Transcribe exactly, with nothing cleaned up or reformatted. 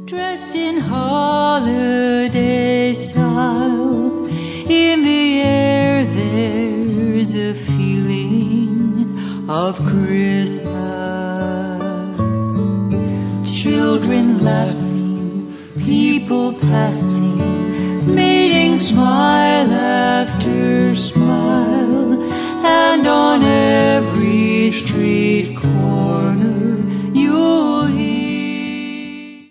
dressed in holiday style. In the air there's a feeling of Christmas. Children laughing, people passing, meeting smile after smile, and on every street corner